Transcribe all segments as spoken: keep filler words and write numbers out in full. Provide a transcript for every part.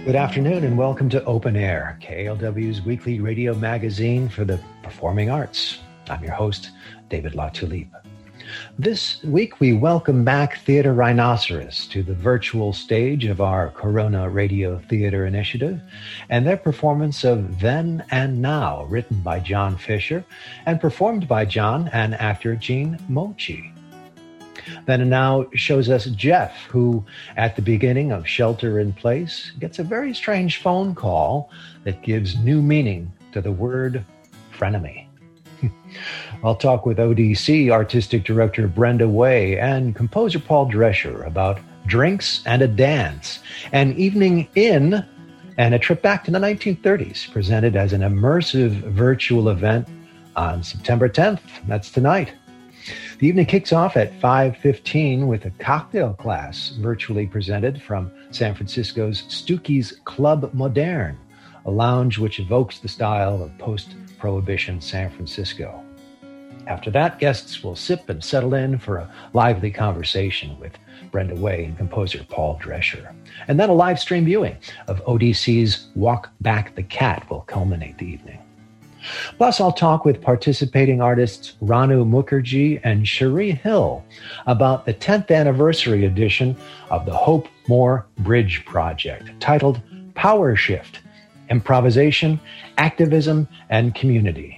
Good afternoon and welcome to Open Air, K L W's weekly radio magazine for the performing arts. I'm your host, David LaTulippe. This week we welcome back Theater Rhinoceros to the virtual stage of our Corona Radio Theater Initiative and their performance of Then and Now, written by John Fisher and performed by John and actor Gene Mochi. Then and Now shows us Jeff, who, at the beginning of Shelter in Place, gets a very strange phone call that gives new meaning to the word frenemy. I'll talk with O D C Artistic Director Brenda Way and composer Paul Drescher about Drinks and a Dance, an evening in and a trip back to the nineteen thirties, presented as an immersive virtual event on September tenth. That's tonight. The evening kicks off at five fifteen with a cocktail class virtually presented from San Francisco's Stooky's Club Moderne, a lounge which evokes the style of post-Prohibition San Francisco. After that, guests will sip and settle in for a lively conversation with Brenda Way and composer Paul Drescher. And then a live stream viewing of O D C's Walk Back the Cat will culminate the evening. Plus, I'll talk with participating artists Ranu Mukherjee and Cherie Hill about the tenth anniversary edition of the Hope More Bridge Project, titled Power Shift, Improvisation, Activism, and Community.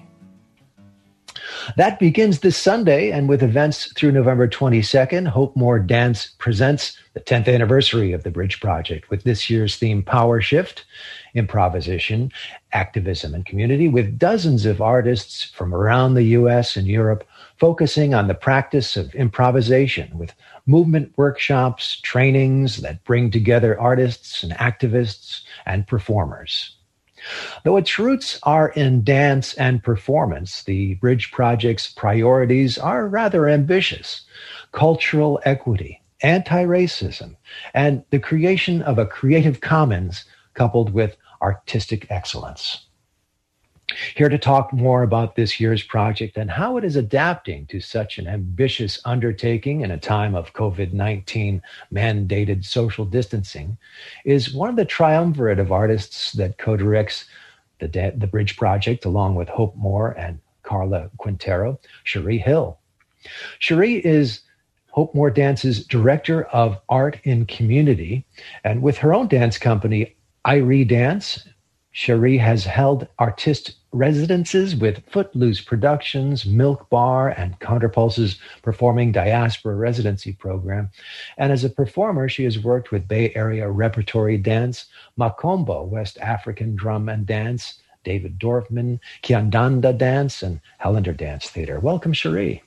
That begins this Sunday, and with events through November twenty-second, Hope More Dance presents the tenth anniversary of the Bridge Project with this year's theme, Power Shift, Improvisation, Activism, and Community, with dozens of artists from around the U S and Europe focusing on the practice of improvisation with movement workshops, trainings that bring together artists and activists and performers. Though its roots are in dance and performance, the Bridge Project's priorities are rather ambitious: cultural equity, anti-racism, and the creation of a creative commons coupled with artistic excellence. Here to talk more about this year's project and how it is adapting to such an ambitious undertaking in a time of covid nineteen mandated social distancing is one of the triumvirate of artists that co-directs the, da- the Bridge Project along with Hope More and Carla Quintero, Cherie Hill. Cherie is Hope More Dance's Director of Art in Community, and with her own dance company, Irie Dance, Cherie has held artist residences with Footloose Productions, Milk Bar, and Counterpulse's Performing Diaspora Residency Program. And as a performer, she has worked with Bay Area Repertory Dance, Makombo, West African Drum and Dance, David Dorfman, Kiandanda Dance, and Hellender Dance Theater. Welcome, Cherie.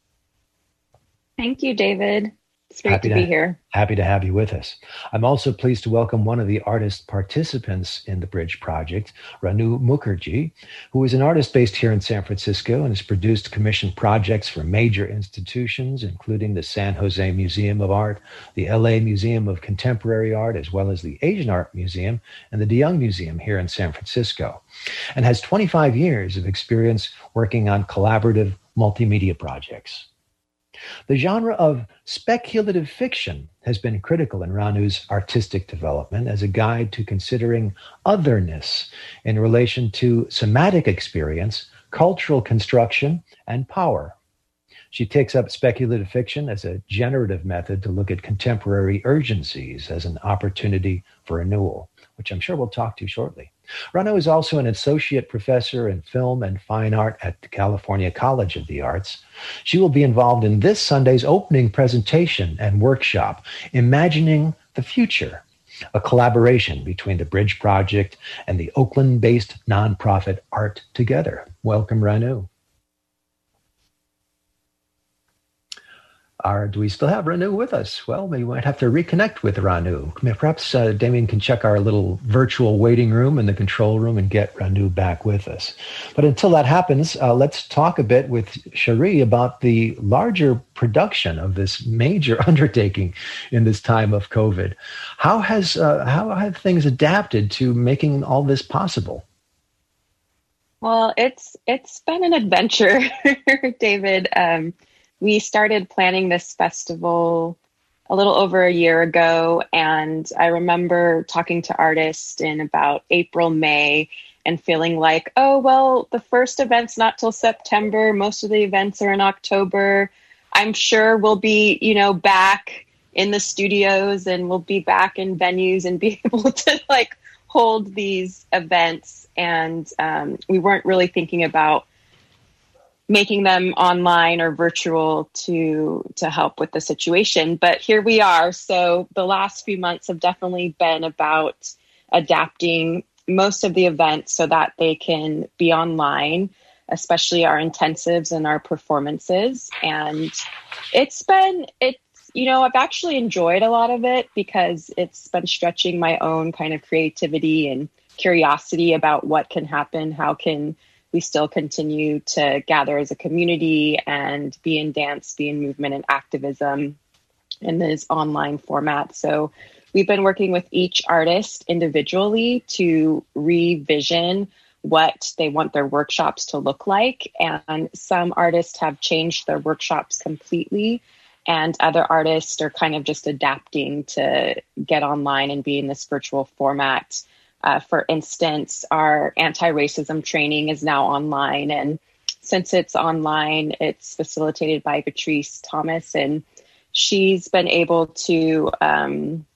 Thank you, David. It's great Happy to, to be here. Happy to have you with us. I'm also pleased to welcome one of the artist participants in the Bridge Project, Ranu Mukherjee, who is an artist based here in San Francisco and has produced commissioned projects for major institutions, including the San Jose Museum of Art, the L A Museum of Contemporary Art, as well as the Asian Art Museum and the DeYoung Museum here in San Francisco, and has twenty-five years of experience working on collaborative multimedia projects. The genre of speculative fiction has been critical in Ranu's artistic development as a guide to considering otherness in relation to somatic experience, cultural construction, and power. She takes up speculative fiction as a generative method to look at contemporary urgencies as an opportunity for renewal, which I'm sure we'll talk to shortly. Ranu is also an associate professor in film and fine art at the California College of the Arts. She will be involved in this Sunday's opening presentation and workshop, Imagining the Future, a collaboration between the Bridge Project and the Oakland-based nonprofit Art Together. Welcome, Ranu. Are, do we still have Ranu with us? Well, we might have to reconnect with Ranu. Perhaps uh, Damien can check our little virtual waiting room in the control room and get Ranu back with us. But until that happens, uh, let's talk a bit with Cherie about the larger production of this major undertaking in this time of COVID. How has uh, how have things adapted to making all this possible? Well, it's it's been an adventure, David. Um, We started planning this festival a little over a year ago. And I remember talking to artists in about April, May, and feeling like, oh, well, the first event's not till September. Most of the events are in October. I'm sure we'll be, you know, back in the studios and we'll be back in venues and be able to like hold these events. And um, we weren't really thinking about making them online or virtual to to help with the situation. But here we are. So the last few months have definitely been about adapting most of the events so that they can be online, especially our intensives and our performances. And it's been, it's, you know, I've actually enjoyed a lot of it because it's been stretching my own kind of creativity and curiosity about what can happen, how can we still continue to gather as a community and be in dance, be in movement and activism in this online format. So we've been working with each artist individually to revision what they want their workshops to look like. And some artists have changed their workshops completely, and other artists are kind of just adapting to get online and be in this virtual format. Uh, for instance, our anti-racism training is now online. And since it's online, it's facilitated by Patrice Thomas. And she's been able to um,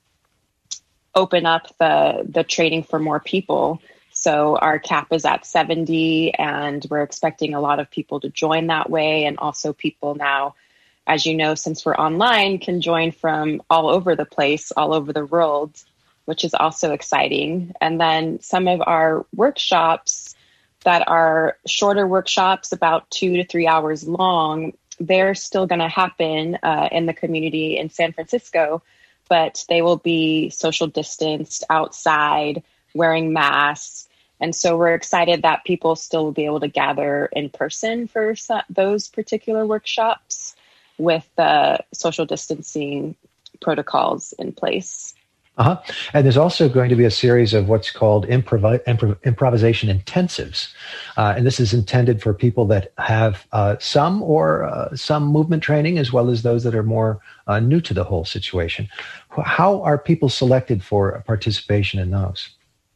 open up the, the training for more people. So our cap is at seventy, and we're expecting a lot of people to join that way. And also people now, as you know, since we're online, can join from all over the place, all over the world, which is also exciting. And then some of our workshops that are shorter workshops, about two to three hours long, they're still going to happen uh, in the community in San Francisco, but they will be social distanced outside, wearing masks. And so we're excited that people still will be able to gather in person for some, those particular workshops with the social distancing protocols in place. Uh-huh. And there's also going to be a series of what's called improv- improv- improvisation intensives. Uh, and this is intended for people that have uh, some or uh, some movement training, as well as those that are more uh, new to the whole situation. How are people selected for participation in those?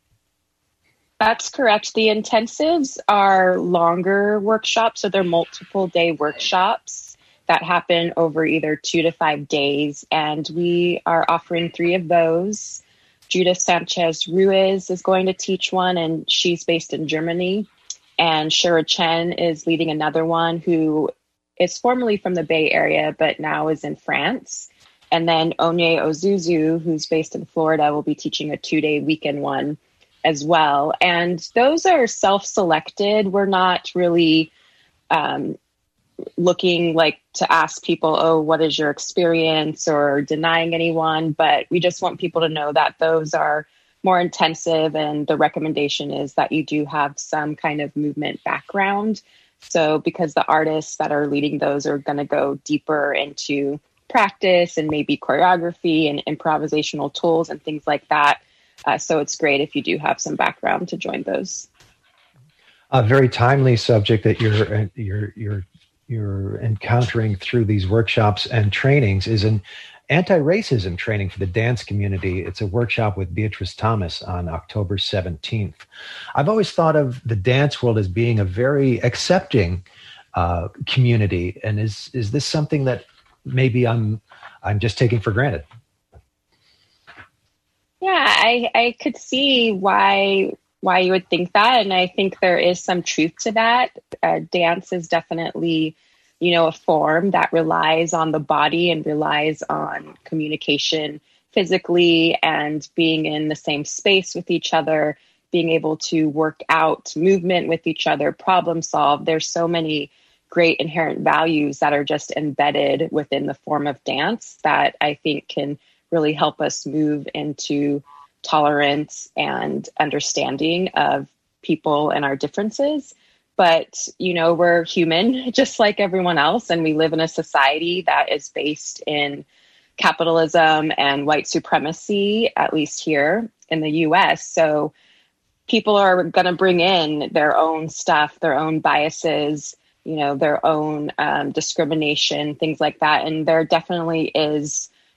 That's correct. The intensives are longer workshops, so they're multiple day workshops that happen over either two to five days. And we are offering three of those. Judith Sanchez Ruiz is going to teach one, and she's based in Germany. And Shira Chen is leading another one, who is formerly from the Bay Area, but now is in France. And then Onye Ozuzu, who's based in Florida, will be teaching a two-day weekend one as well. And those are self-selected. We're not really um, looking like to ask people, oh, what is your experience, or denying anyone, but we just want people to know that those are more intensive, and the recommendation is that you do have some kind of movement background. So because the artists that are leading those are going to go deeper into practice and maybe choreography and improvisational tools and things like that. Uh, so it's great if you do have some background to join those. A very timely subject that you're you're you're you're encountering through these workshops and trainings is an anti-racism training for the dance community. It's a workshop with Beatrice Thomas on October seventeenth. I've always thought of the dance world as being a very accepting uh, community, and is is this something that maybe I'm I'm just taking for granted? Yeah, I, I could see why why you would think that. And I think there is some truth to that. Uh, dance is definitely, you know, a form that relies on the body and relies on communication physically and being in the same space with each other, being able to work out movement with each other, problem solve. There's so many great inherent values that are just embedded within the form of dance that I think can really help us move into tolerance and understanding of people and our differences. But, you know, we're human just like everyone else, and we live in a society that is based in capitalism and white supremacy, at least here in the U S. So people are going to bring in their own stuff, their own biases, you know, their own um, discrimination, things like that. And there definitely is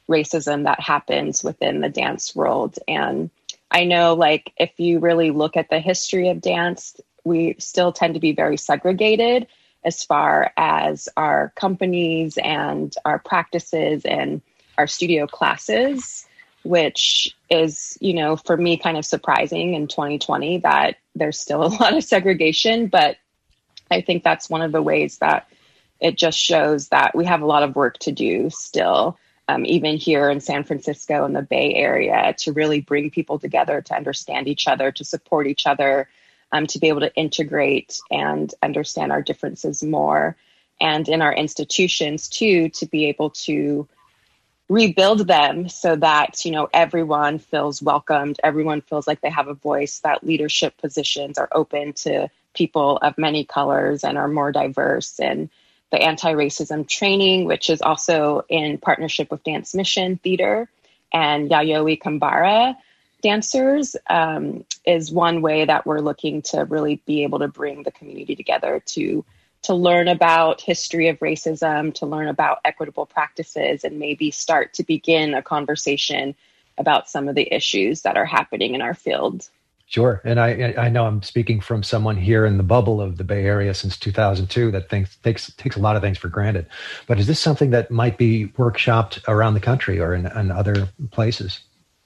racism that happens within the dance world. And I know, like, if you really look at the history of dance, we still tend to be very segregated as far as our companies and our practices and our studio classes, which is, you know, for me kind of surprising in twenty twenty that there's still a lot of segregation. But I think that's one of the ways that it just shows that we have a lot of work to do still, um, even here in San Francisco and the Bay Area, to really bring people together, to understand each other, to support each other, um, to be able to integrate and understand our differences more. And in our institutions, too, to be able to rebuild them so that, you know, everyone feels welcomed, everyone feels like they have a voice, that leadership positions are open to people of many colors and are more diverse. And the anti-racism training, which is also in partnership with Dance Mission Theater and Yayoi Kambara dancers, um, is one way that we're looking to really be able to bring the community together to to learn about history of racism, to learn about equitable practices, and maybe start to begin a conversation about some of the issues that are happening in our field. Sure. And I I know I'm speaking from someone here in the bubble of the Bay Area since two thousand two that thinks, takes takes a lot of things for granted. But is this something that might be workshopped around the country or in, in other places?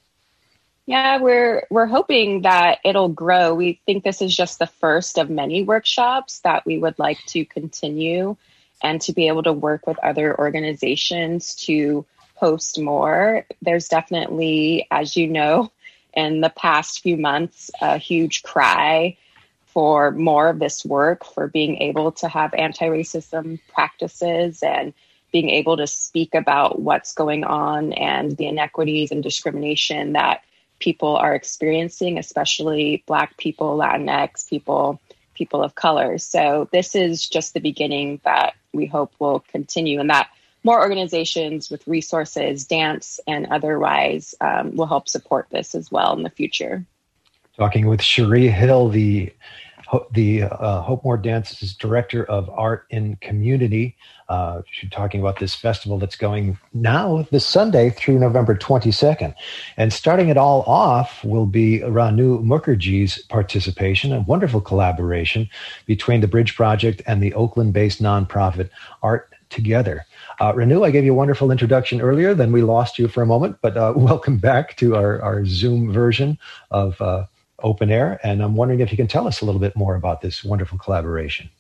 Yeah, we're we're hoping that it'll grow. We think this is just the first of many workshops that we would like to continue, and to be able to work with other organizations to host more. There's definitely, as you know, in the past few months, a huge cry for more of this work, for being able to have anti-racism practices and being able to speak about what's going on and the inequities and discrimination that people are experiencing, especially Black people, Latinx people, people of color. So this is just the beginning that we hope will continue, and that more organizations with resources, dance and otherwise, um, will help support this as well in the future. Talking with Cherie Hill, the the uh, Hope More Dance's Director of Art in Community. Uh, she's talking about this festival that's going now this Sunday through November twenty-second. And starting it all off will be Ranu Mukherjee's participation, a wonderful collaboration between the Bridge Project and the Oakland-based nonprofit Art Together. Uh, Ranu, I gave you a wonderful introduction earlier, then we lost you for a moment, but uh, welcome back to our, our Zoom version of uh, Open Air. And I'm wondering if you can tell us a little bit more about this wonderful collaboration.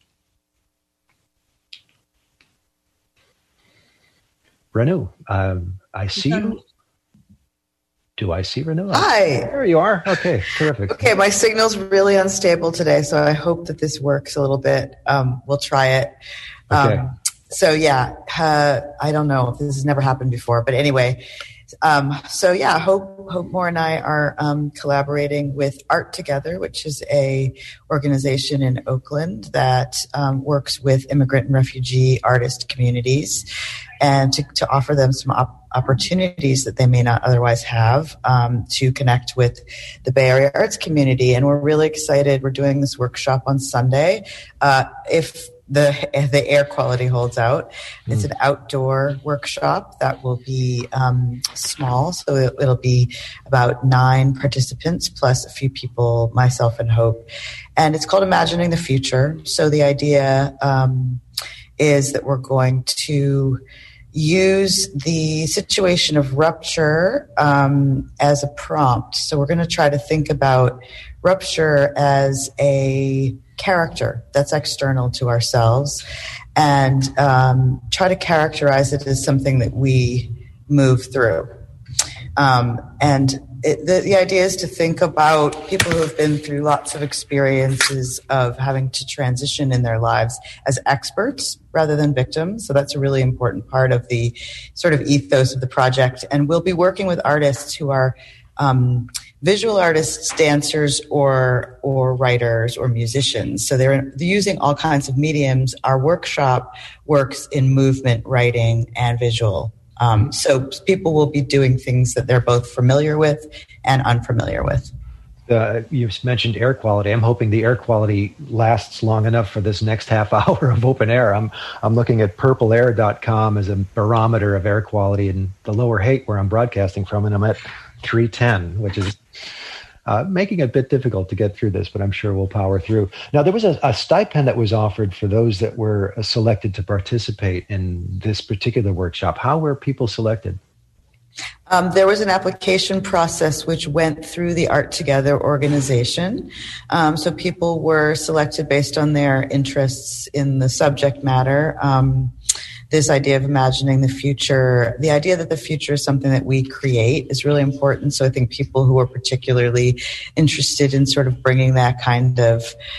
Ranu, um, I see you. Do I see Ranu? Hi. There you are. Okay, terrific. Okay, my signal's really unstable today, so I hope that this works a little bit. Um, we'll try it. Okay. Um, so yeah, uh, I don't know. This has never happened before, but anyway. Um, so yeah, Hope, Hope More and I are um, collaborating with Art Together, which is a organization in Oakland that um, works with immigrant and refugee artist communities, and to, to offer them some op- opportunities that they may not otherwise have um, to connect with the Bay Area arts community. And we're really excited. We're doing this workshop on Sunday. Uh, if the the air quality holds out. It's mm. an outdoor workshop that will be um, small, so it, it'll be about nine participants plus a few people, myself and Hope. And it's called Imagining the Future. So the idea um, is that we're going to use the situation of rupture um, as a prompt. So we're going to try to think about rupture as a character that's external to ourselves, and um, try to characterize it as something that we move through. Um, and it, the, the idea is to think about people who have been through lots of experiences of having to transition in their lives as experts rather than victims. So that's a really important part of the sort of ethos of the project. And we'll be working with artists who are um, visual artists, dancers, or or writers or musicians. So they're, they're using all kinds of mediums. Our workshop works in movement, writing, and visual. Um, so people will be doing things that they're both familiar with and unfamiliar with. Uh, you've mentioned air quality. I'm hoping the air quality lasts long enough for this next half hour of open air. I'm I'm looking at purple air dot com as a barometer of air quality in the lower Haight where I'm broadcasting from, and I'm at three ten, which is uh, making it a bit difficult to get through this, but I'm sure we'll power through. Now, there was a, a stipend that was offered for those that were selected to participate in this particular workshop. How were people selected? Um, there was an application process which went through the Art Together organization. Um, so people were selected based on their interests in the subject matter. Um, this idea of imagining the future, the idea that the future is something that we create is really important. So I think people who are particularly interested in sort of bringing that kind of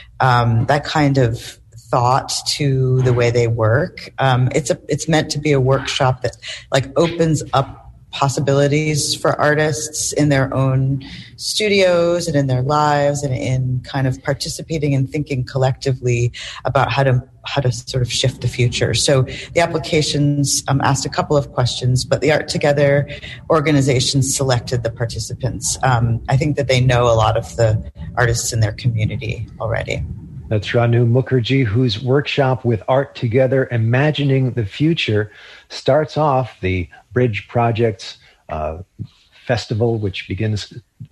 um, that kind of thought to the way they work. Um, it's a it's meant to be a workshop that like opens up possibilities for artists in their own studios and in their lives and in kind of participating and thinking collectively about how to how to sort of shift the future. So the applications um, asked a couple of questions, but the Art Together organization selected the participants. Um, I think that they know a lot of the artists in their community already. That's Ranu Mukherjee, whose workshop with Art Together, Imagining the Future, starts off the Bridge Projects uh, Festival, which begins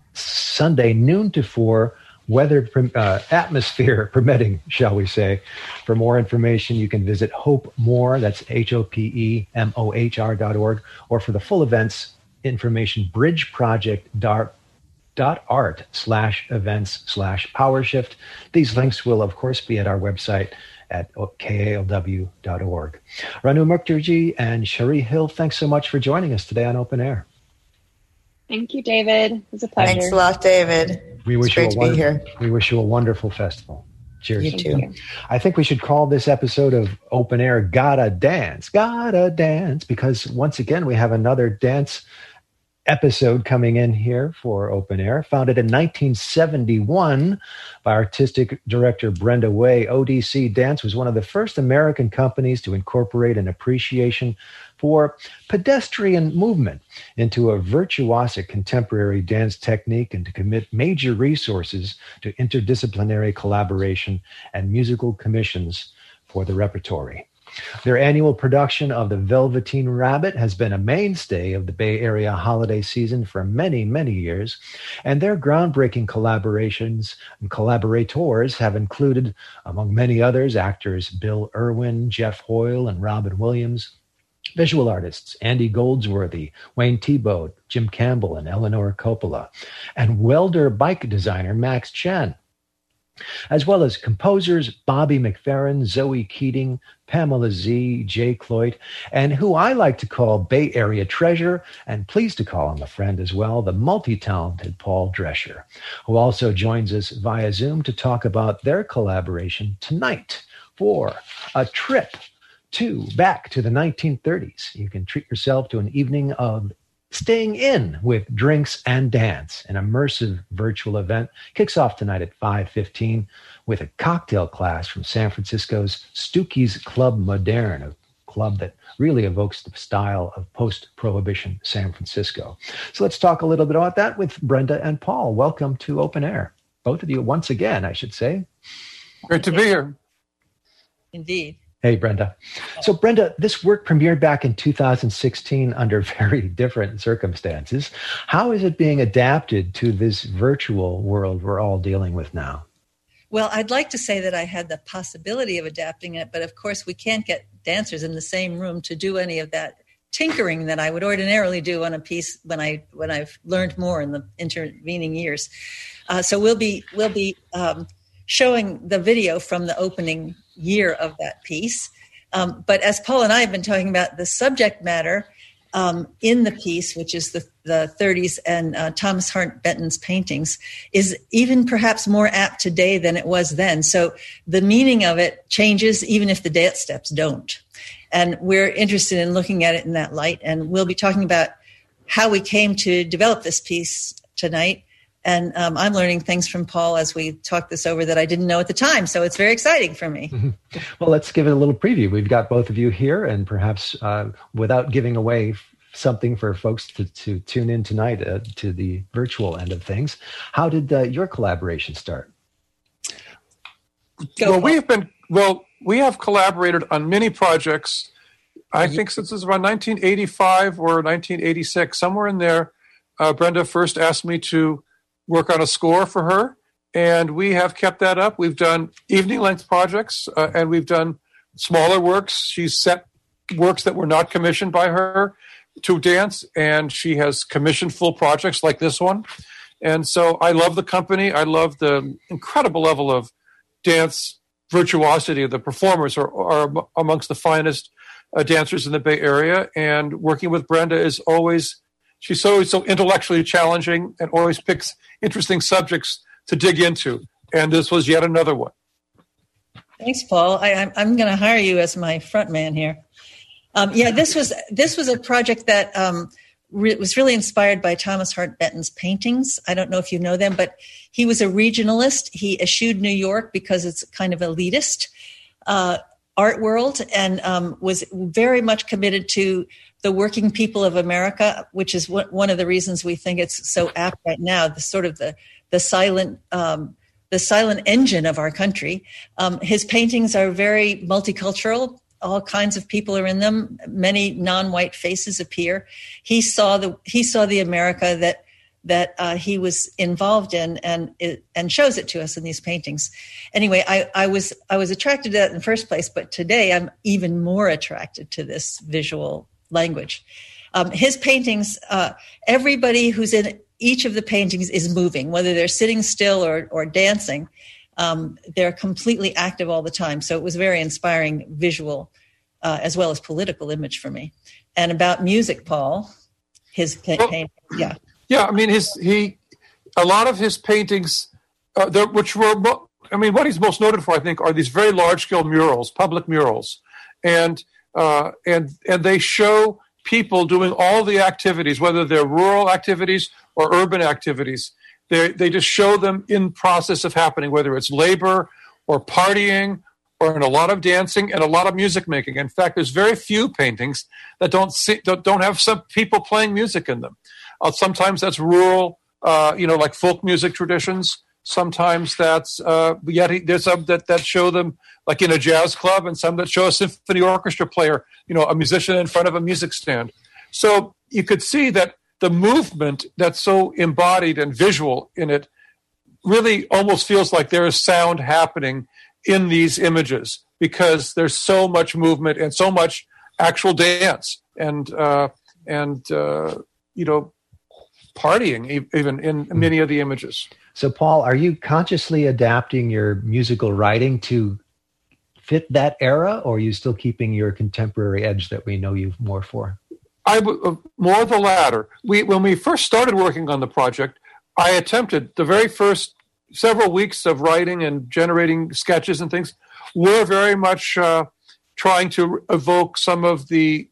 Sunday, noon to four, weather, uh, atmosphere permitting, shall we say. For more information, you can visit Hope More, that's H O P E M O H R dot org, or for the full events information, bridge project dot org. dot art slash events slash PowerShift. These links will, of course, be at our website at K A L W dot org. Ranu Mukherjee and Cherie Hill, thanks so much for joining us today on Open Air. Thank you, David. It was a pleasure. Thanks a lot, David. We wish it's great you a to wonder- be here. We wish you a wonderful festival. Cheers. You too. You. I think we should call this episode of Open Air Gotta Dance, Gotta Dance, because once again, we have another dance episode coming in here for Open Air. Founded in nineteen seventy-one by artistic director Brenda Way, O D C Dance was one of the first American companies to incorporate an appreciation for pedestrian movement into a virtuosic contemporary dance technique and to commit major resources to interdisciplinary collaboration and musical commissions for the repertory. Their annual production of The Velveteen Rabbit has been a mainstay of the Bay Area holiday season for many, many years, and their groundbreaking collaborations and collaborators have included, among many others, actors Bill Irwin, Jeff Hoyle, and Robin Williams, visual artists Andy Goldsworthy, Wayne Thiebaud, Jim Campbell, and Eleanor Coppola, and welder bike designer Max Chen, as well as composers Bobby McFerrin, Zoe Keating, Pamela Z, Jay Cloyd, and who I like to call Bay Area treasure, and pleased to call him a friend as well, the multi-talented Paul Drescher, who also joins us via Zoom to talk about their collaboration tonight for a trip to back to the nineteen thirties. You can treat yourself to an evening of staying in with drinks and dance. An immersive virtual event kicks off tonight at five fifteen with a cocktail class from San Francisco's Stooky's Club Moderne, a club that really evokes the style of post-Prohibition San Francisco. So let's talk a little bit about that with Brenda and Paul. Welcome to Open Air. Both of you once again, I should say. Great to be here. Indeed. Hey, Brenda. So, Brenda, this work premiered back in two thousand sixteen under very different circumstances. How is it being adapted to this virtual world we're all dealing with now? Well, I'd like to say that I had the possibility of adapting it, but of course we can't get dancers in the same room to do any of that tinkering that I would ordinarily do on a piece when I when I've learned more in the intervening years. Uh, so we'll be we'll be um, showing the video from the opening year of that piece. Um, but as Paul and I have been talking about, the subject matter um, in the piece, which is the, the thirties and uh, Thomas Hart Benton's paintings, is even perhaps more apt today than it was then. So the meaning of it changes even if the dance steps don't. And we're interested in looking at it in that light. And we'll be talking about how we came to develop this piece tonight. And um, I'm learning things from Paul as we talk this over that I didn't know at the time. So it's very exciting for me. Well, let's give it a little preview. We've got both of you here, and perhaps uh, without giving away something for folks to, to tune in tonight uh, to the virtual end of things. How did uh, your collaboration start? Go well, we've been well. We have collaborated on many projects. I think since it was around nineteen eighty-five or nineteen eighty-six, somewhere in there. Uh, Brenda first asked me to work on a score for her, and we have kept that up. We've done evening-length projects, uh, and we've done smaller works. She's set works that were not commissioned by her to dance, and she has commissioned full projects like this one. And so I love the company. I love the incredible level of dance virtuosity. The performers are, are amongst the finest uh, dancers in the Bay Area, and working with Brenda is always, she's always so intellectually challenging and always picks interesting subjects to dig into. And this was yet another one. Thanks, Paul. I, I'm, I'm going to hire you as my front man here. Um, yeah, this was this was a project that um, re- was really inspired by Thomas Hart Benton's paintings. I don't know if you know them, but he was a regionalist. He eschewed New York because it's kind of elitist uh, art world, and um, was very much committed to the working people of America, which is w- one of the reasons we think it's so apt right now. The sort of the the silent. Um, the silent engine of our country. Um, his paintings are very multicultural. All kinds of people are in them. Many non-white faces appear. He saw the he saw the America that that uh, he was involved in, and it, and shows it to us in these paintings. Anyway, I, I was I was attracted to that in the first place, but today I'm even more attracted to this visual language. Um, his paintings, uh, everybody who's in each of the paintings is moving, whether they're sitting still or, or dancing. Um, they're completely active all the time. So it was a very inspiring visual uh, as well as political image for me. And about music, Paul, his pa- well, painting, yeah. Yeah, I mean, his he, a lot of his paintings, uh, which were, I mean, what he's most noted for, I think, are these very large-scale murals, public murals. And uh, and and they show people doing all the activities, whether they're rural activities or urban activities. They they just show them in process of happening, whether it's labor or partying or in a lot of dancing and a lot of music making. In fact, there's very few paintings that don't see, don't, don't have some people playing music in them. Uh, sometimes that's rural, uh, you know, like folk music traditions. Sometimes that's uh, yet there's some that, that show them like in a jazz club, and some that show a symphony orchestra player, you know, a musician in front of a music stand. So you could see that the movement that's so embodied and visual in it really almost feels like there is sound happening in these images, because there's so much movement and so much actual dance and uh, and uh, you know, partying even in many of the images. So, Paul, are you consciously adapting your musical writing to fit that era, or are you still keeping your contemporary edge that we know you more for? I uh, more the latter. We when we first started working on the project, I attempted the very first several weeks of writing and generating sketches and things were very much uh, trying to evoke some of the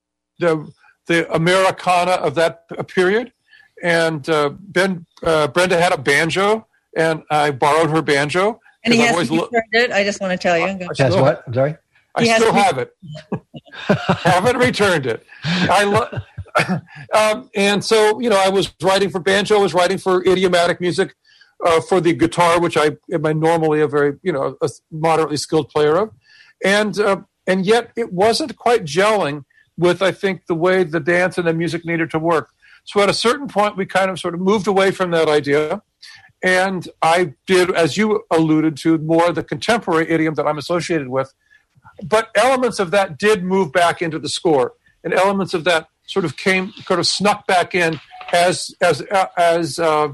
the the Americana of that period. And uh, Ben uh, Brenda had a banjo, and I borrowed her banjo. And he hasn't returned lo- it. I just want to tell you. Has what? I'm sorry. I he still have it. Haven't returned it. I lo- um, and so, you know, I was writing for banjo. I was writing for idiomatic music, uh, for the guitar, which I am I normally a very, you know, a moderately skilled player of, and uh, and yet it wasn't quite gelling with, I think, the way the dance and the music needed to work. So at a certain point, we kind of sort of moved away from that idea. And I did, as you alluded to, more the contemporary idiom that I'm associated with. But elements of that did move back into the score. And elements of that sort of came, sort of snuck back in as as uh, as uh,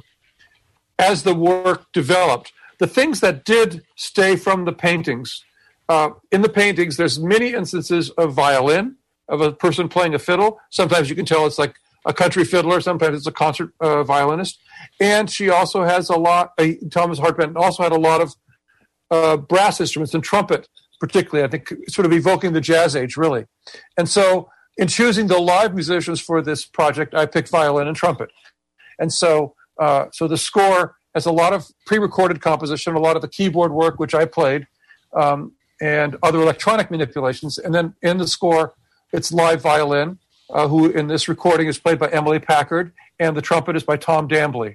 as the work developed. The things that did stay from the paintings, uh, in the paintings, there's many instances of violin, of a person playing a fiddle. Sometimes you can tell it's like a country fiddler, sometimes it's a concert uh, violinist. And she also has a lot, uh, Thomas Hart Benton also had a lot of uh, brass instruments and trumpet, particularly, I think, sort of evoking the jazz age, really. And so in choosing the live musicians for this project, I picked violin and trumpet. And so uh, so the score has a lot of pre-recorded composition, a lot of the keyboard work, which I played, um, and other electronic manipulations. And then in the score, it's live violin, uh, who in this recording is played by Emily Packard, and the trumpet is by Tom Dambley.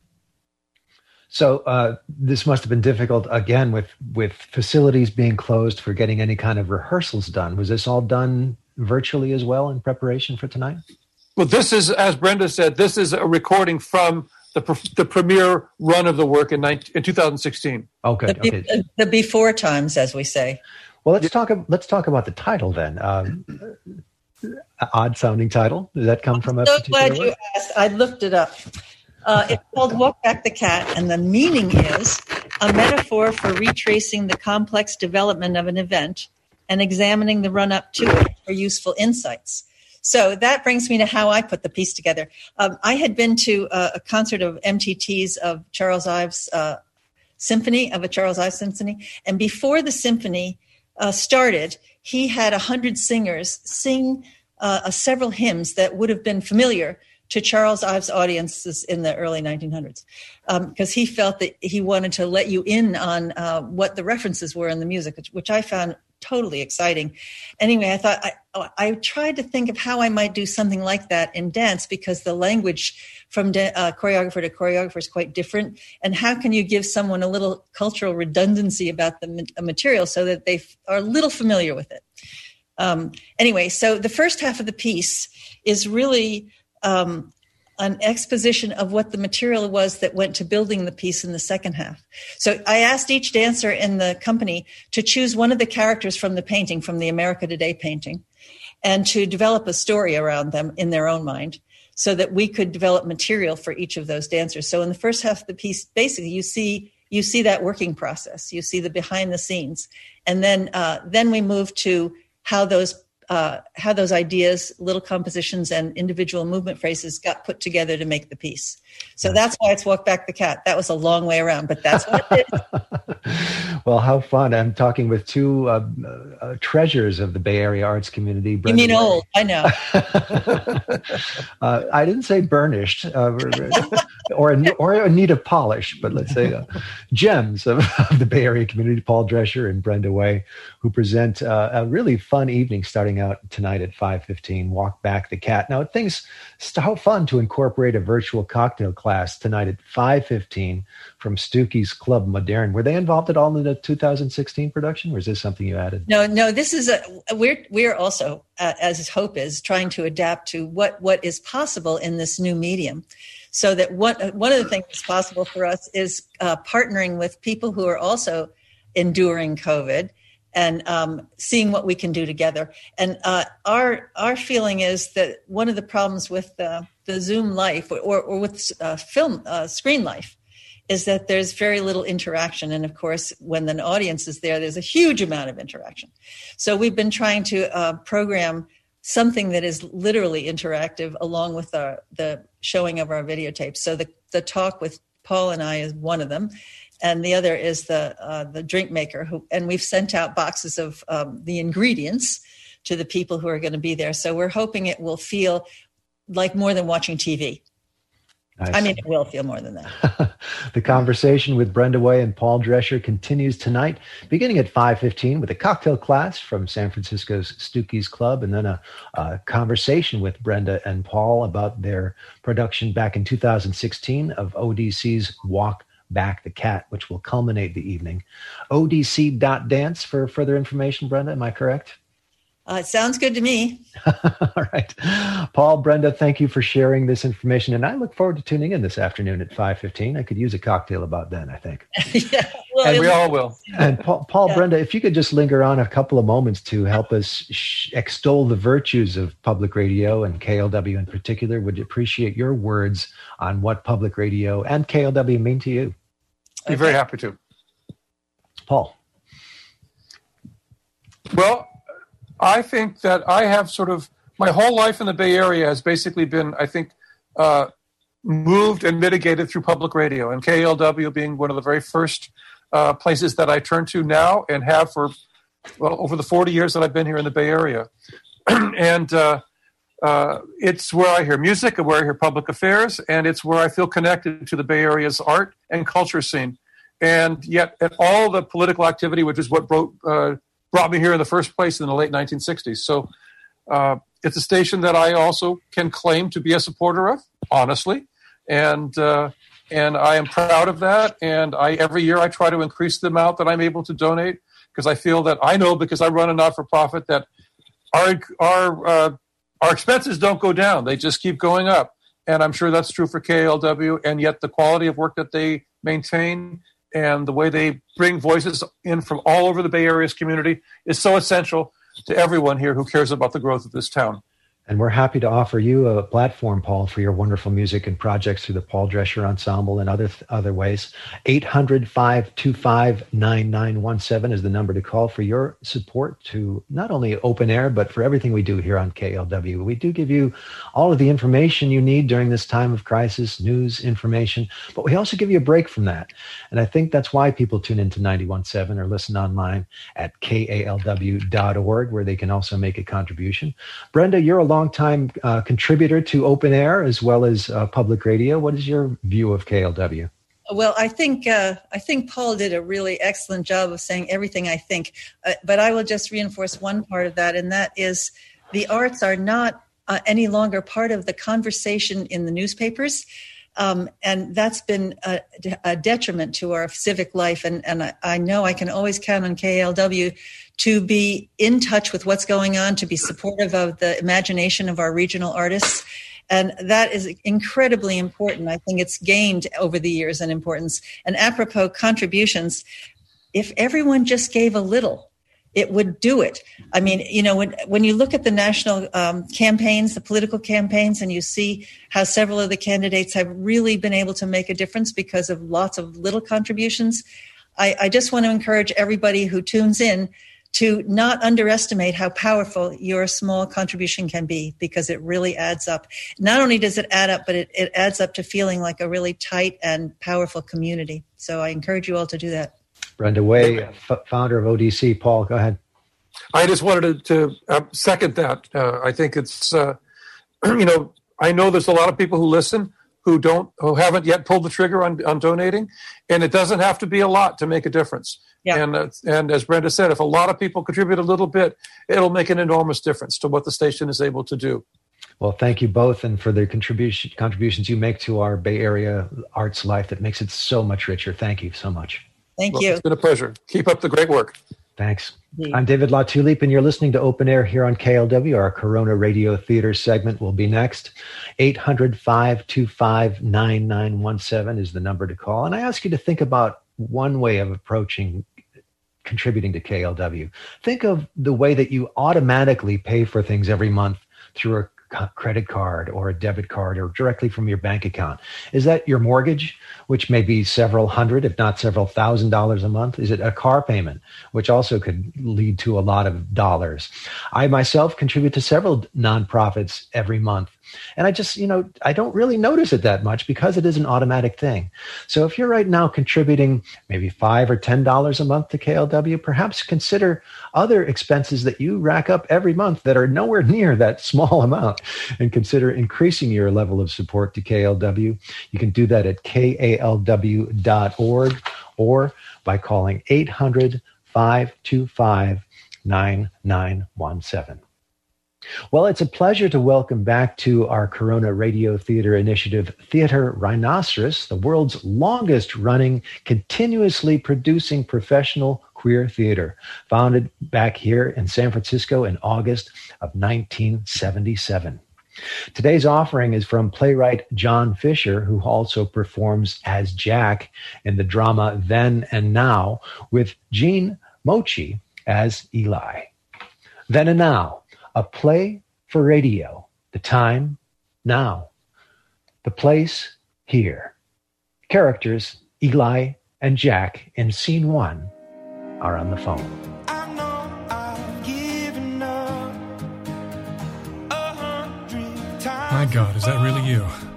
So uh, this must have been difficult, again, with, with facilities being closed for getting any kind of rehearsals done. Was this all done virtually as well in preparation for tonight? Well, this is, as Brenda said, this is a recording from the the premiere run of the work in, nineteen, in two thousand sixteen. Okay, the, okay. The, the before times, as we say. Well, let's talk. Let's talk about the title then. Um, odd sounding title. Does that come from a so particular glad word? you asked. I looked it up. Uh, it's called Walk Back the Cat, and the meaning is a metaphor for retracing the complex development of an event and examining the run-up to it for useful insights. So that brings me to how I put the piece together. Um, I had been to uh, a concert of M T T's of Charles Ives' uh, symphony, of a Charles Ives symphony, and before the symphony uh, started, he had a hundred singers sing uh, uh, several hymns that would have been familiar to Charles Ives' audiences in the early nineteen hundreds, because um, he felt that he wanted to let you in on uh, what the references were in the music, which, which I found totally exciting. Anyway, I thought I, I tried to think of how I might do something like that in dance, because the language from de- uh, choreographer to choreographer is quite different. And how can you give someone a little cultural redundancy about the ma- material so that they f- are a little familiar with it? Um, anyway, so the first half of the piece is really um, an exposition of what the material was that went to building the piece in the second half. So I asked each dancer in the company to choose one of the characters from the painting, from the America Today painting, and to develop a story around them in their own mind so that we could develop material for each of those dancers. So in the first half of the piece, basically you see you see that working process. You see the behind the scenes. And then uh, then we move to how those Uh, how those ideas, little compositions, and individual movement phrases got put together to make the piece. So that's why it's Walk Back the Cat. That was a long way around, but that's what it is. Well, how fun. I'm talking with two uh, uh, treasures of the Bay Area arts community. You mean old, I know. uh, I didn't say burnished uh, or, or in need of polish, but let's say uh, gems of, of the Bay Area community, Paul Drescher and Brenda Way, who present uh, a really fun evening starting out tonight at five fifteen, Walk Back the Cat. Now, things, how fun to incorporate a virtual cocktail class tonight at five fifteen from Stooky's Club Moderne. Were they involved at all in the two thousand sixteen production, or is this something you added? No, no, this is a, we're, we're also, uh, as Hope is, trying to adapt to what, what is possible in this new medium. So that what, one of the things that's possible for us is uh, partnering with people who are also enduring COVID and um, seeing what we can do together. And uh, our our feeling is that one of the problems with uh, the Zoom life or, or with uh, film uh, screen life is that there's very little interaction. And of course, when an audience is there, there's a huge amount of interaction. So we've been trying to uh, program something that is literally interactive along with our, the showing of our videotapes. So the, the talk with Paul and I is one of them. And the other is the uh, the drink maker, who, and we've sent out boxes of um, the ingredients to the people who are going to be there. So we're hoping it will feel like more than watching T V. Nice. I mean, it will feel more than that. The conversation with Brenda Way and Paul Drescher continues tonight, beginning at five fifteen with a cocktail class from San Francisco's Stooky's Club, and then a, a conversation with Brenda and Paul about their production back in two thousand sixteen of O D C's Walk Back the Cat, which will culminate the evening. O D C dot dance for further information, Brenda, am I correct? Uh, it sounds good to me. All right. Paul, Brenda, thank you for sharing this information, and I look forward to tuning in this afternoon at five fifteen. I could use a cocktail about then, I think. Yeah, well, and we all will. And Paul, Paul yeah. Brenda, if you could just linger on a couple of moments to help us sh- extol the virtues of public radio and K L W in particular, would appreciate your words on what public radio and K L W mean to you. Be okay. Very happy to. Paul. Well, I think that I have sort of, my whole life in the Bay Area has basically been, I think, uh, moved and mitigated through public radio, and K L W being one of the very first uh, places that I turn to now and have for, well, over the forty years that I've been here in the Bay Area. and uh, uh, it's where I hear music and where I hear public affairs, and it's where I feel connected to the Bay Area's art and culture scene. And yet, at all the political activity, which is what brought, uh, brought me here in the first place in the late nineteen sixties. So uh, it's a station that I also can claim to be a supporter of, honestly. And uh, and I am proud of that. And I every year I try to increase the amount that I'm able to donate, because I feel that I know, because I run a not-for-profit, that our our uh, our expenses don't go down; they just keep going up. And I'm sure that's true for K A L W. And yet, the quality of work that they maintain and the way they bring voices in from all over the Bay Area's community is so essential to everyone here who cares about the growth of this town. And we're happy to offer you a platform, Paul, for your wonderful music and projects through the Paul Drescher Ensemble and other other ways. eight hundred, five two five, nine nine one seven is the number to call for your support to not only Open Air, but for everything we do here on K L W. We do give you all of the information you need during this time of crisis, news, information, but we also give you a break from that. And I think that's why people tune into ninety-one point seven or listen online at K A L W dot org, where they can also make a contribution. Brenda, you're a longtime uh, contributor to Open Air as well as uh, public radio. What is your view of K L W? Well, I think uh, I think Paul did a really excellent job of saying everything I think, uh, but I will just reinforce one part of that, and that is the arts are not uh, any longer part of the conversation in the newspapers. Um, and that's been a, a detriment to our civic life. And, and I, I know I can always count on K A L W to be in touch with what's going on, to be supportive of the imagination of our regional artists. And that is incredibly important. I think it's gained over the years in importance. And apropos contributions, if everyone just gave a little, it would do it. I mean, you know, when when you look at the national um, campaigns, the political campaigns, and you see how several of the candidates have really been able to make a difference because of lots of little contributions, I, I just want to encourage everybody who tunes in to not underestimate how powerful your small contribution can be, because it really adds up. Not only does it add up, but it, it adds up to feeling like a really tight and powerful community. So I encourage you all to do that. Brenda Way, f- founder of O D C. Paul, go ahead. I just wanted to, to uh, second that. Uh, I think it's, uh, you know, I know there's a lot of people who listen who don't, who haven't yet pulled the trigger on, on donating, and it doesn't have to be a lot to make a difference. Yeah. And uh, and as Brenda said, if a lot of people contribute a little bit, it'll make an enormous difference to what the station is able to do. Well, thank you both, and for the contribution contributions you make to our Bay Area arts life that makes it so much richer. Thank you so much. Thank well, you. It's been a pleasure. Keep up the great work. Thanks. Indeed. I'm David LaTulippe, and you're listening to Open Air here on K L W. Our Corona Radio Theater segment will be next. eight hundred, five two five, nine nine one seven is the number to call. And I ask you to think about one way of approaching contributing to K L W. Think of the way that you automatically pay for things every month through a credit card or a debit card or directly from your bank account. Is that your mortgage, which may be several hundred, if not several thousand dollars a month? Is it a car payment, which also could lead to a lot of dollars? I myself contribute to several nonprofits every month. And I just, you know, I don't really notice it that much because it is an automatic thing. So if you're right now contributing maybe five or ten dollars a month to K L W, perhaps consider other expenses that you rack up every month that are nowhere near that small amount, and consider increasing your level of support to K L W. You can do that at K A L W dot org or by calling eight hundred, five two five, nine nine one seven. Well, it's a pleasure to welcome back to our Corona Radio Theater Initiative Theater Rhinoceros, the world's longest running, continuously producing professional queer theater, founded back here in San Francisco in August of nineteen seventy-seven. Today's offering is from playwright John Fisher, who also performs as Jack in the drama Then and Now, with Gene Mochi as Eli. Then and Now, a play for radio. The time, now. The place, here. Characters, Eli and Jack in scene one, are on the phone. I know I've given up a hundred times. My God, is that really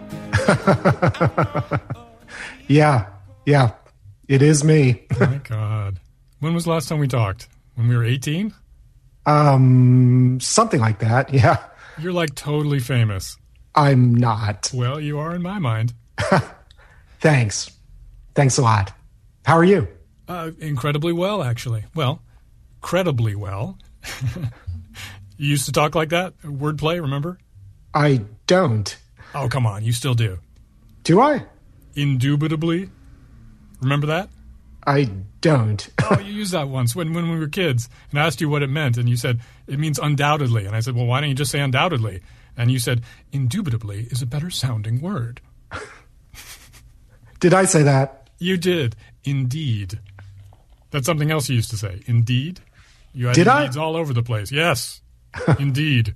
you? yeah, yeah, it is me. My God. When was the last time we talked? When we were eighteen? Um, something like that, yeah. You're like totally famous. I'm not. Well, you are in my mind. Thanks. Thanks a lot. How are you? Uh, incredibly well, actually. Well, credibly well. You used to talk like that? Wordplay, remember? I don't. Oh, come on. You still do. Do I? Indubitably. Remember that? I don't. Oh, you used that once when, when we were kids, and I asked you what it meant, and you said, it means undoubtedly. And I said, well, why don't you just say undoubtedly? And you said, indubitably is a better sounding word. Did I say that? You did. Indeed. That's something else you used to say. Indeed? You had Did I? indeeds all over the place. Yes. Indeed.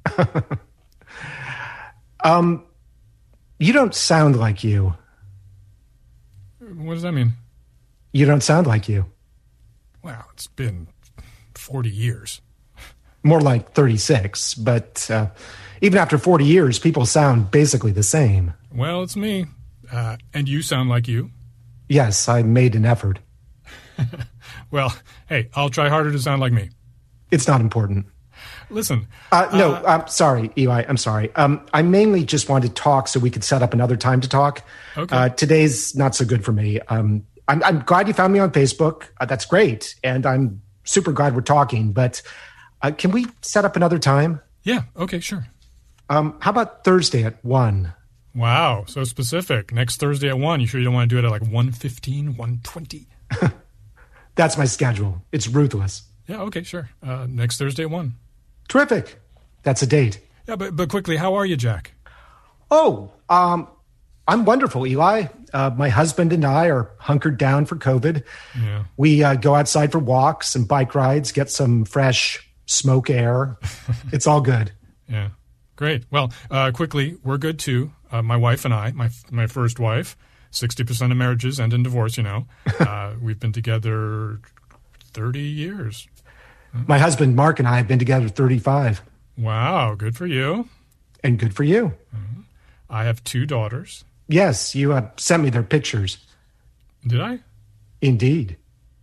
um, you don't sound like you. What does that mean? You don't sound like you. Wow, it's been forty years. More like thirty-six, but uh, even after forty years, people sound basically the same. Well, it's me. Uh, and you sound like you. Yes, I made an effort. Well, hey, I'll try harder to sound like me. It's not important. Listen. Uh, no, uh, I'm sorry, Eli. I'm sorry. Um, I mainly just wanted to talk so we could set up another time to talk. Okay. Uh, today's not so good for me. Um, I'm, I'm glad you found me on Facebook. Uh, that's great. And I'm super glad we're talking. But uh, can we set up another time? Yeah, okay, sure. Um, how about Thursday at one? Wow, so specific. Next Thursday at one. You sure you don't want to do it at like one fifteen, one twenty? That's my schedule. It's ruthless. Yeah, okay, sure. Uh, next Thursday at one. Terrific. That's a date. Yeah, but but quickly, how are you, Jack? Oh, um, I'm wonderful, Eli. Uh, my husband and I are hunkered down for COVID. Yeah. We uh, go outside for walks and bike rides, get some fresh smoke air. It's all good. Yeah. Great. Well, uh, quickly, we're good too. Uh, my wife and I, my my first wife, sixty percent of marriages end in divorce, you know. Uh, we've been together thirty years. My husband, Mark, and I have been together thirty-five. Wow, good for you. And good for you. Mm-hmm. I have two daughters. Yes, you uh, sent me their pictures. Did I? Indeed.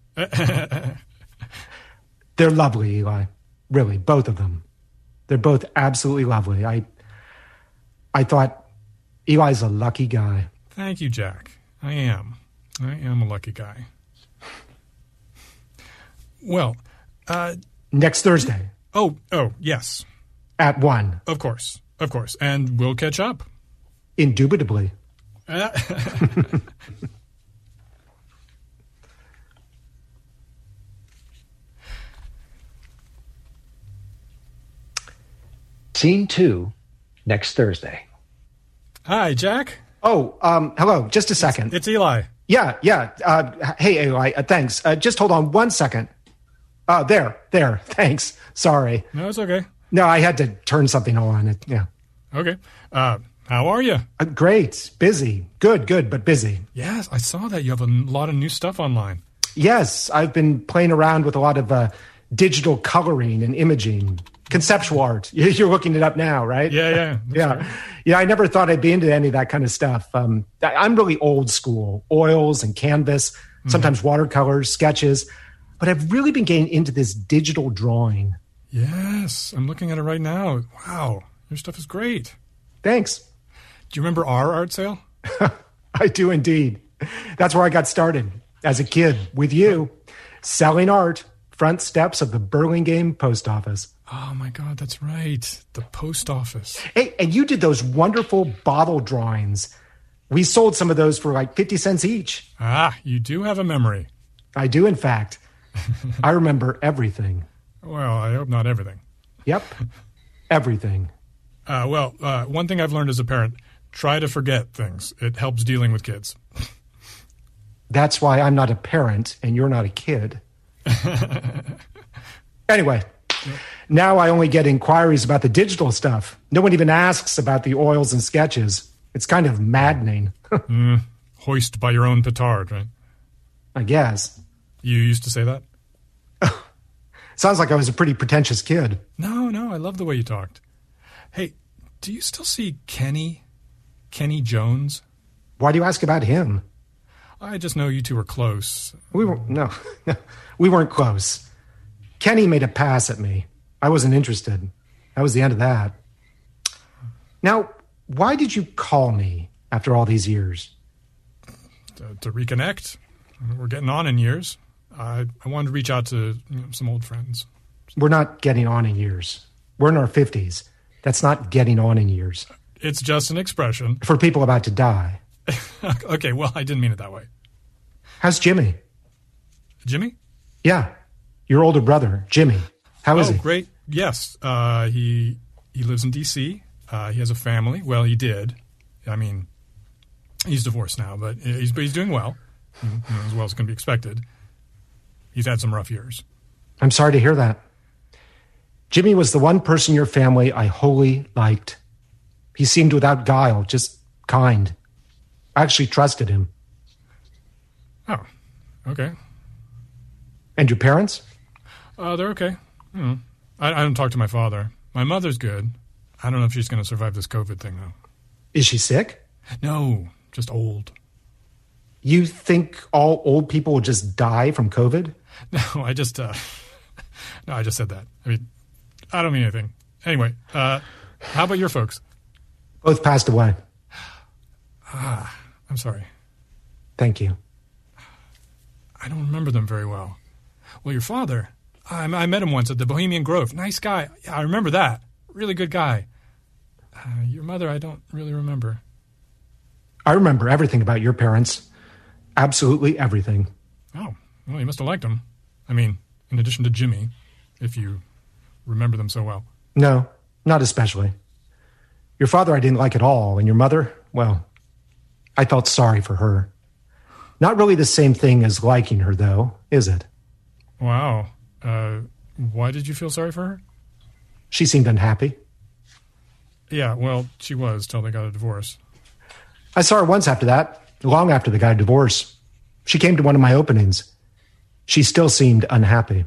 They're lovely, Eli. Really, both of them. They're both absolutely lovely. I I thought Eli's a lucky guy. Thank you, Jack. I am. I am a lucky guy. Well, uh... next Thursday. Oh, oh, yes. At one. Of course. Of course. And we'll catch up. Indubitably. Uh, Scene two, next Thursday. Hi, Jack. Oh, um, hello. Just a second. It's, it's Eli. Yeah, yeah. Uh, hey, Eli. Uh, thanks. Uh, just hold on one second. Uh, there, there. Thanks. Sorry. No, it's okay. No, I had to turn something on. It, yeah. Okay. Uh, how are you? Uh, great. Busy. Good, good, but busy. Yes, I saw that. You have a lot of new stuff online. Yes, I've been playing around with a lot of uh, digital coloring and imaging. Conceptual art. You're looking it up now, right? Yeah, yeah. Yeah. Right. Yeah, I never thought I'd be into any of that kind of stuff. Um, I'm really old school. Oils and canvas, sometimes mm-hmm. watercolors, sketches. But I've really been getting into this digital drawing. Yes, I'm looking at it right now. Wow, your stuff is great. Thanks. Do you remember our art sale? I do indeed. That's where I got started as a kid with you, selling art, front steps of the Burlingame post office. Oh, my God, that's right. The post office. Hey, and you did those wonderful bottle drawings. We sold some of those for like fifty cents each. Ah, you do have a memory. I do, in fact. I remember everything. Well, I hope not everything. Yep, everything. Uh, well, uh, one thing I've learned as a parent, try to forget things. It helps dealing with kids. That's why I'm not a parent and you're not a kid. Anyway. Yep. Now I only get inquiries about the digital stuff. No one even asks about the oils and sketches. It's kind of maddening. mm, hoist by your own petard, right? I guess. You used to say that? Sounds like I was a pretty pretentious kid. No, no, I love the way you talked. Hey, do you still see Kenny? Kenny Jones? Why do you ask about him? I just know you two were close. We were no, we weren't close. Kenny made a pass at me. I wasn't interested. That was the end of that. Now, why did you call me after all these years? To, to reconnect. We're getting on in years. I, I wanted to reach out to you know, some old friends. We're not getting on in years. We're in our fifties. That's not getting on in years. It's just an expression. For people about to die. Okay, well, I didn't mean it that way. How's Jimmy? Jimmy? Yeah, your older brother, Jimmy. How is oh, he? Great. Yes, uh, he he lives in D C Uh, he has a family. Well, he did. I mean, he's divorced now, but he's but he's doing well, you know, as well as can be expected. He's had some rough years. I'm sorry to hear that. Jimmy was the one person in your family I wholly liked. He seemed without guile, just kind. I actually trusted him. Oh, okay. And your parents? Uh, they're okay. Hmm. I, I don't talk to my father. My mother's good. I don't know if she's going to survive this COVID thing, though. Is she sick? No, just old. You think all old people will just die from COVID? No, I just, uh, no, I just said that. I mean, I don't mean anything. Anyway, uh, how about your folks? Both passed away. Ah, I'm sorry. Thank you. I don't remember them very well. Well, your father, I, I met him once at the Bohemian Grove. Nice guy. Yeah, I remember that. Really good guy. Uh, your mother, I don't really remember. I remember everything about your parents. Absolutely everything. Oh, well, you must have liked them. I mean, in addition to Jimmy, if you remember them so well. No, not especially. Your father I didn't like at all, and your mother, well, I felt sorry for her. Not really the same thing as liking her, though, is it? Wow. Uh, why did you feel sorry for her? She seemed unhappy. Yeah, well, she was till they got a divorce. I saw her once after that, long after they got a divorce. She came to one of my openings. She still seemed unhappy.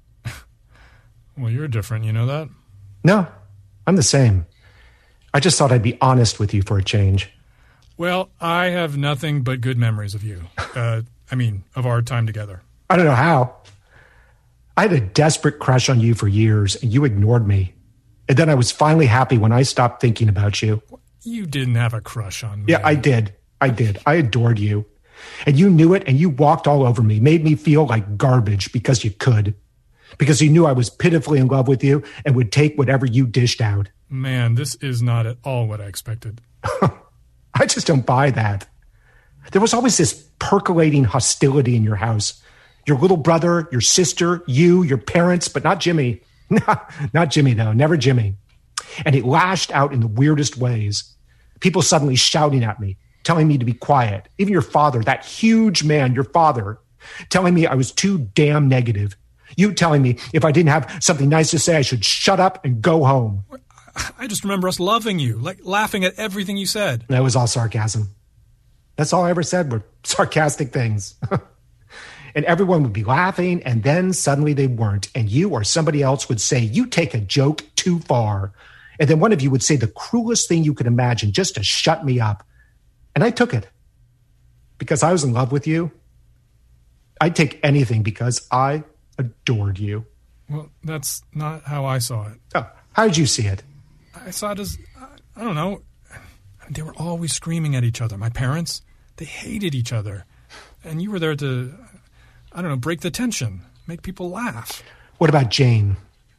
Well, you're different, you know that? No, I'm the same. I just thought I'd be honest with you for a change. Well, I have nothing but good memories of you. Uh, I mean, of our time together. I don't know how. I had a desperate crush on you for years, and you ignored me. And then I was finally happy when I stopped thinking about you. You didn't have a crush on me. Yeah, I did. I did. I adored you. And you knew it, and you walked all over me, made me feel like garbage because you could. Because you knew I was pitifully in love with you and would take whatever you dished out. Man, this is not at all what I expected. I just don't buy that. There was always this percolating hostility in your house. Your little brother, your sister, you, your parents, but not Jimmy. Not Jimmy, though. Never Jimmy. And it lashed out in the weirdest ways. People suddenly shouting at me, telling me to be quiet. Even your father, that huge man, your father, telling me I was too damn negative. You telling me if I didn't have something nice to say, I should shut up and go home. I just remember us loving you, like laughing at everything you said. That was all sarcasm. That's all I ever said were sarcastic things. And everyone would be laughing, and then suddenly they weren't. And you or somebody else would say, you take a joke too far. And then one of you would say the cruelest thing you could imagine just to shut me up. And I took it. Because I was in love with you. I'd take anything because I adored you. Well, that's not how I saw it. Oh, how did you see it? I saw it as, I don't know, they were always screaming at each other. My parents, they hated each other. And you were there to, I don't know, break the tension, make people laugh. What about Jane?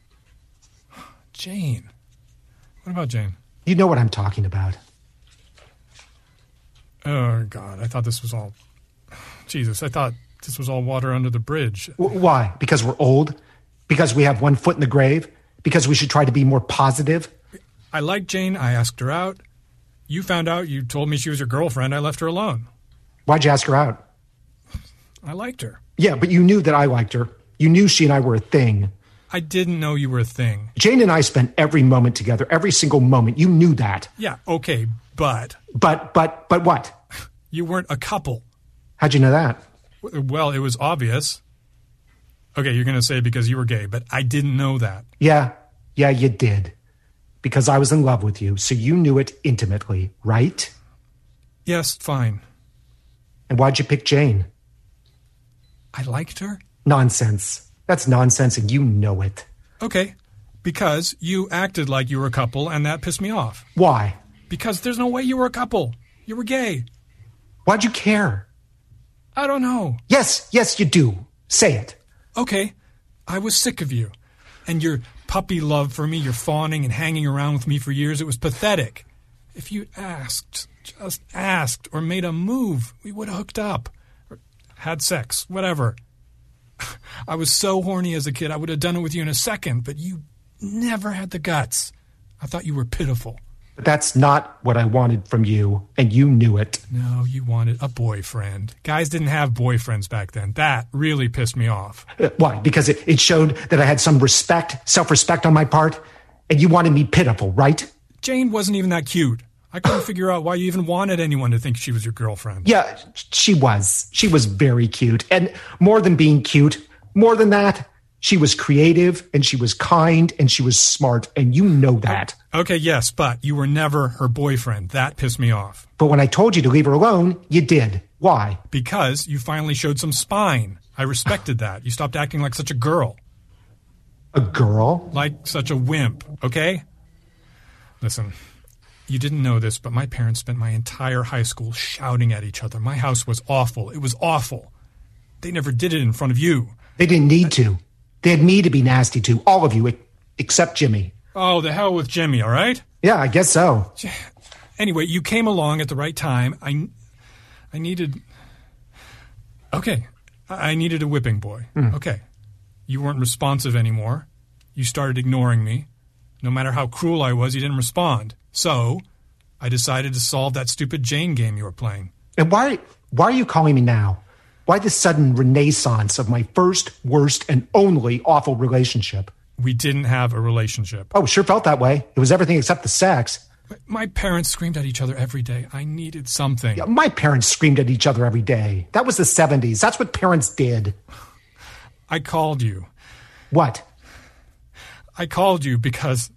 Jane? What about Jane? You know what I'm talking about. Oh, God, I thought this was all, Jesus, I thought this was all water under the bridge. W- why? Because we're old? Because we have one foot in the grave? Because we should try to be more positive? I liked Jane. I asked her out. You found out. You told me she was your girlfriend. I left her alone. Why'd you ask her out? I liked her. Yeah, but you knew that I liked her. You knew she and I were a thing. I didn't know you were a thing. Jane and I spent every moment together, every single moment. You knew that. Yeah, okay, but... But, but, but what? You weren't a couple. How'd you know that? Well, it was obvious. Okay, you're going to say because you were gay, but I didn't know that. Yeah, yeah, you did. Because I was in love with you, so you knew it intimately, right? Yes, fine. And why'd you pick Jane? I liked her? Nonsense. That's nonsense, and you know it. Okay, because you acted like you were a couple, and that pissed me off. Why? Because there's no way you were a couple. You were gay. Why'd you care? I don't know. Yes, yes, you do. Say it. Okay, I was sick of you. And your puppy love for me, your fawning and hanging around with me for years. It was pathetic. If you asked, just asked, or made a move, we would have hooked up. Or had sex, whatever. I was so horny as a kid, I would have done it with you in a second, but you never had the guts. I thought you were pitiful. But that's not what I wanted from you, and you knew it. No, you wanted a boyfriend. Guys didn't have boyfriends back then. That really pissed me off. Uh, why? Because it, it showed that I had some respect, self-respect on my part, and you wanted me pitiful, right? Jane wasn't even that cute. I couldn't figure out why you even wanted anyone to think she was your girlfriend. Yeah, she was. She was very cute. And more than being cute, more than that, she was creative, and she was kind, and she was smart, and you know that. Okay, yes, but you were never her boyfriend. That pissed me off. But when I told you to leave her alone, you did. Why? Because you finally showed some spine. I respected that. You stopped acting like such a girl. A girl? Like such a wimp, okay? Listen, you didn't know this, but my parents spent my entire high school shouting at each other. My house was awful. It was awful. They never did it in front of you. They didn't need to. They had me to be nasty to, all of you, e- except Jimmy. Oh, the hell with Jimmy, all right? Yeah, I guess so. Anyway, you came along at the right time. I, I needed... Okay, I needed a whipping boy. Mm. Okay. You weren't responsive anymore. You started ignoring me. No matter how cruel I was, you didn't respond. So, I decided to solve that stupid Jane game you were playing. And why, why are you calling me now? Why this sudden renaissance of my first, worst, and only awful relationship? We didn't have a relationship. Oh, sure felt that way. It was everything except the sex. My parents screamed at each other every day. I needed something. Yeah, my parents screamed at each other every day. That was the seventies. That's what parents did. I called you. What? I called you because...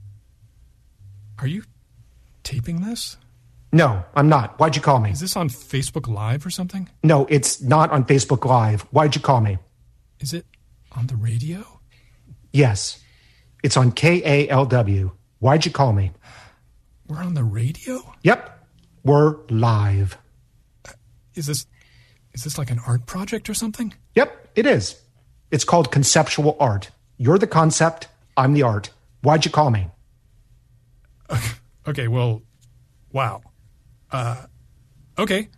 Are you taping this? No, I'm not. Why'd you call me? Is this on Facebook Live or something? No, it's not on Facebook Live. Why'd you call me? Is it on the radio? Yes. It's on K A L W. Why'd you call me? We're on the radio? Yep. We're live. Uh, is this is this like an art project or something? Yep, it is. It's called conceptual art. You're the concept, I'm the art. Why'd you call me? Okay, okay well, wow. Uh, okay.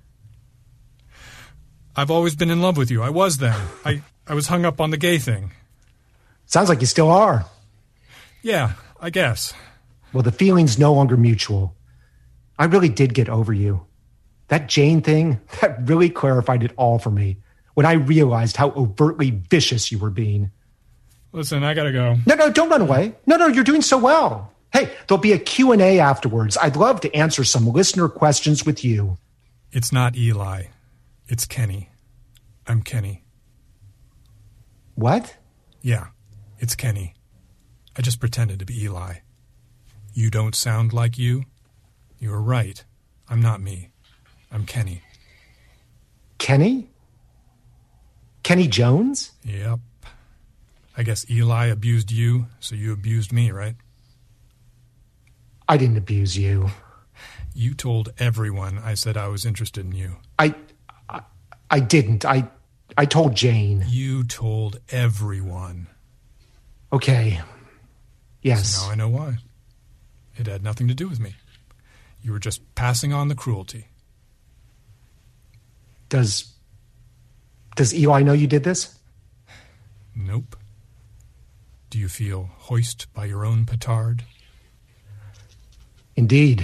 I've always been in love with you. I was then. I, I was hung up on the gay thing. Sounds like you still are. Yeah, I guess. Well, the feeling's no longer mutual. I really did get over you. That Jane thing, that really clarified it all for me when I realized how overtly vicious you were being. Listen, I gotta go. No, no, don't run away. No, no, you're doing so well. Hey, there'll be a Q and A afterwards. I'd love to answer some listener questions with you. It's not Eli. It's Kenny. I'm Kenny. What? Yeah, it's Kenny. I just pretended to be Eli. You don't sound like you? You were right. I'm not me. I'm Kenny. Kenny? Kenny Jones? Yep. I guess Eli abused you, so you abused me, right? I didn't abuse you. You told everyone I said I was interested in you. I, I, I didn't. I, I told Jane. You told everyone. Okay. Yes. So now I know why. It had nothing to do with me. You were just passing on the cruelty. Does, does Eli know you did this? Nope. Do you feel hoist by your own petard? Indeed.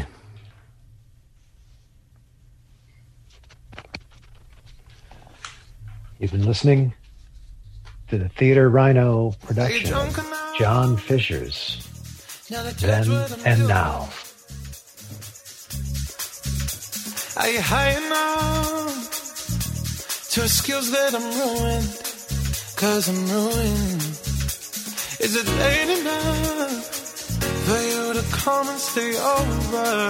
You've been listening to the Theater Rhino production of John Fisher's Then and Now. Are you high enough to skills that I'm ruined? Cause I'm ruined. Is it late enough for you to come and stay over?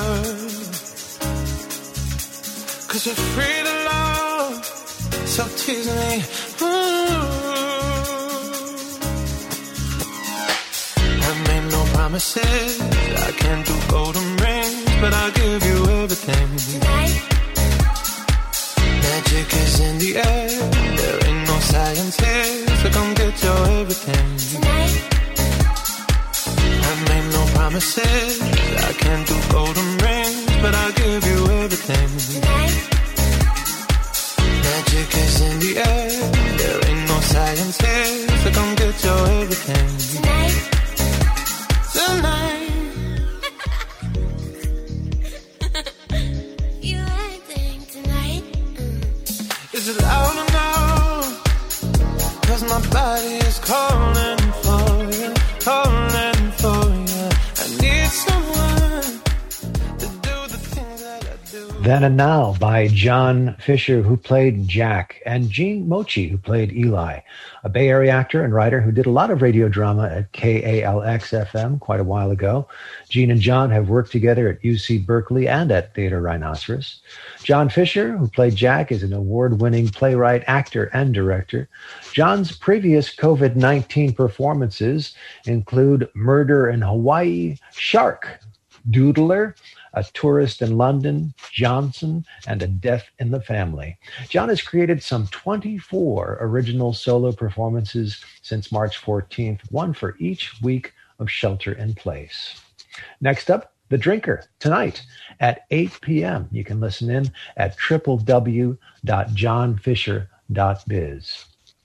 Cause we're free to love, so tease me. Ooh. I made no promises, I can't do golden rings, but I'll give you everything. Tonight. Magic is in the air, there ain't no science here, so come get your everything. Tonight. promises. I can't do golden rings, but I'll give you everything. Tonight. Magic is in the air. There ain't no science here, so come get your everything. Tonight. Tonight. You everything tonight. Mm. Is it loud enough? 'Cause my body is calling for you, calling for you. I need someone to do the things that I do. Then and Now by John Fisher, who played Jack, and Gene Mochi, who played Eli, a Bay Area actor and writer who did a lot of radio drama at K A L X F M quite a while ago. Gene and John have worked together at U C Berkeley and at Theater Rhinoceros. John Fisher, who played Jack, is an award-winning playwright, actor, and director. John's previous COVID nineteen performances include Murder in Hawaii, Shark, Doodler, A Tourist in London, Johnson, and A Death in the Family. John has created some twenty-four original solo performances since March fourteenth, one for each week of Shelter in Place. Next up, The Drinker, tonight at eight p.m. You can listen in at w w w dot john fisher dot biz.